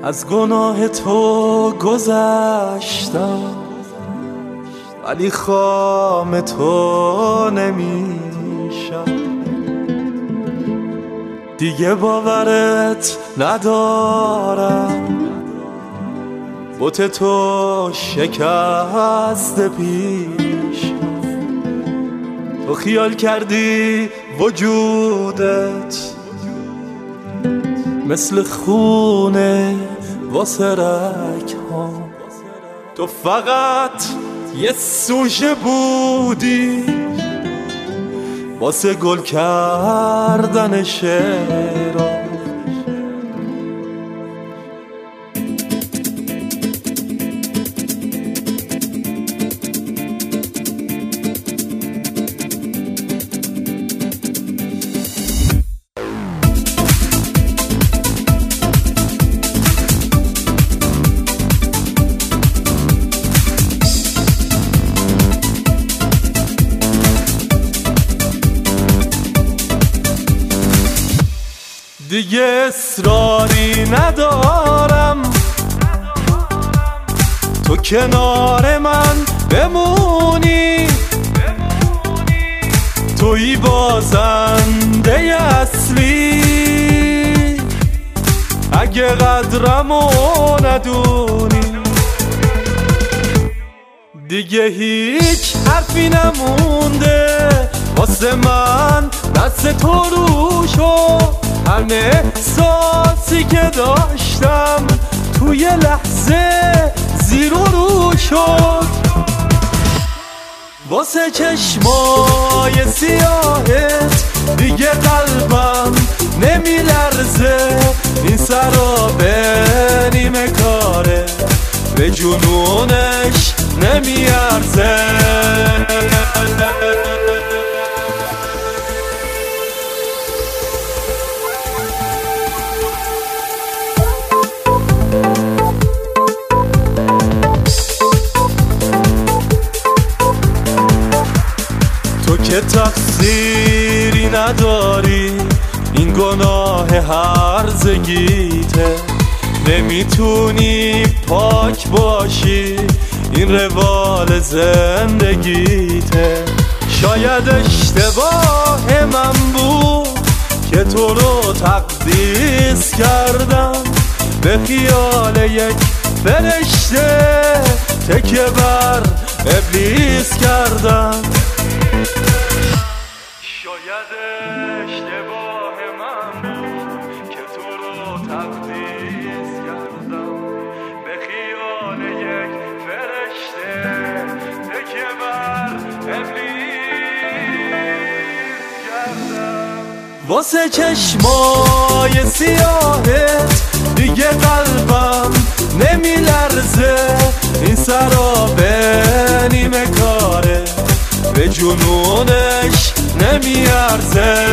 از گناه تو گذشتم، ولی خام تو نمیشم. دیگه باورت ندارم، بت تو شکست پیش. تو خیال کردی وجودت مثل خونه واسه رگ ها. تو فقط یه سوژه بودی واسه گل کردن شعرها. دیگه اصراری ندارم تو کنار من بمونی، تویی بازنده اصلی. اگه قدرمو ندونی دیگه هیچ حرفی نمونده واسه من، دست تو رو شد. همه احساسی که داشتم توی لحظه زیر و رو شد. واسه چشمای سیاهت دیگه قلبم نمیلرزه. این سرا به نیمه کاره، به جنونش نمیارزه. تو که تقصیری نداری، این گناه هرزگیته. نمیتونی پاک باشی، این روال زندگیته. شاید اشتباه من بود که تو رو تقدیس کردم، به خیال یک فرشته تکیه بر ابلیس کردم. شاید اشتباه من بود که تو رو تقدیس کردم، به خیال یک فرشته تکیه بر ابلیس کردم. واسه چشمای سیاهت دیگه قلبم نمیلرزه. این سرا به نیمه کاره، به جنونش نمیارزه.